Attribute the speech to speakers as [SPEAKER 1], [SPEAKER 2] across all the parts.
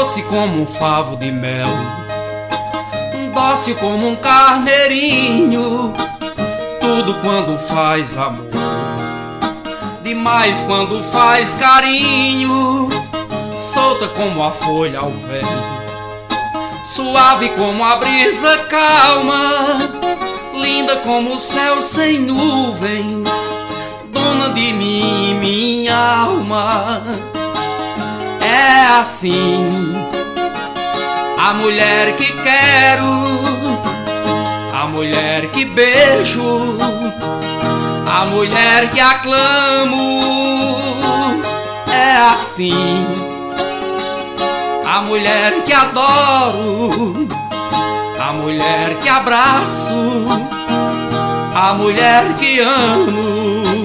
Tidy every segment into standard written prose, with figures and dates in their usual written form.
[SPEAKER 1] doce como um favo de mel, dócil como um carneirinho, tudo quando faz amor, demais quando faz carinho, solta como a folha ao vento, suave como a brisa calma, linda como o céu sem nuvens, dona de mim, minha alma. É assim a mulher que quero, a mulher que beijo, a mulher que aclamo. É assim a mulher que adoro, a mulher que abraço, a mulher que amo.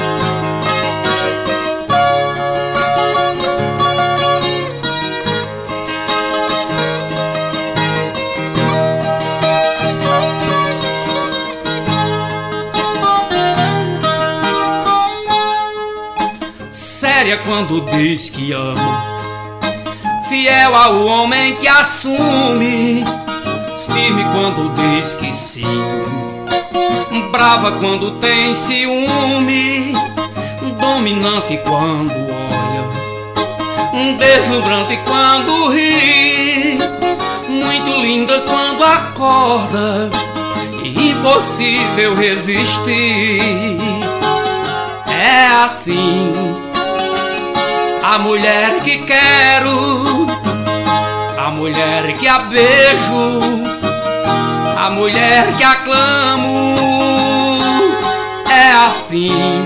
[SPEAKER 1] Séria quando diz que ama, fiel ao homem que assume, firme quando diz que sim, brava quando tem ciúme, dominante quando olha, deslumbrante quando ri, muito linda quando acorda, impossível resistir. É assim a mulher que quero, a mulher que a beijo, a mulher que aclamo. É assim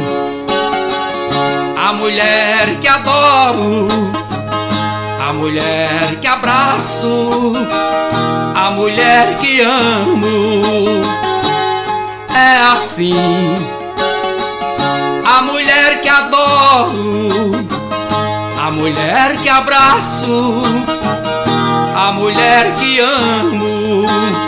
[SPEAKER 1] a mulher que adoro, a mulher que abraço, a mulher que amo. É assim a mulher que adoro, a mulher que abraço, a mulher que amo.